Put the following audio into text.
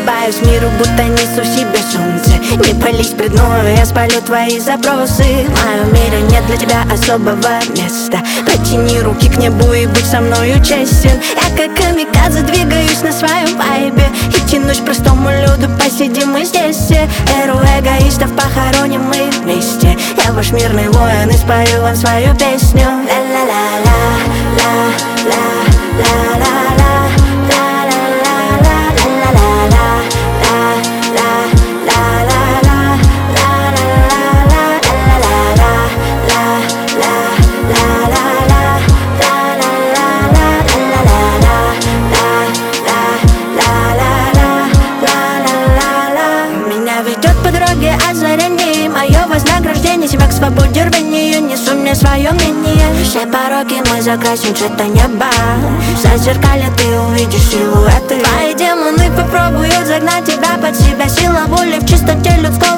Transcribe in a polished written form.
улыбаюсь миру, будто несу в себе солнце. Не пались пред мною, я спалю твои запросы. В моем мире нет для тебя особого места. Протяни руки к небу и будь со мною честен. Я как камикадзе двигаюсь на своем вайбе и тянусь к простому люду, посидим мы здесь. Эру эгоистов похороним мы вместе. Я ваш мирный воин и спою вам свою песню. Ведет по дороге озарение, мое вознаграждение. Себя к свободе рвению, несу мне свое мнение. Все пороки мы закрасим цвета неба. В зазеркалье ты увидишь силуэты. Твои демоны попробуют загнать тебя под себя. Сила воли в чистоте людского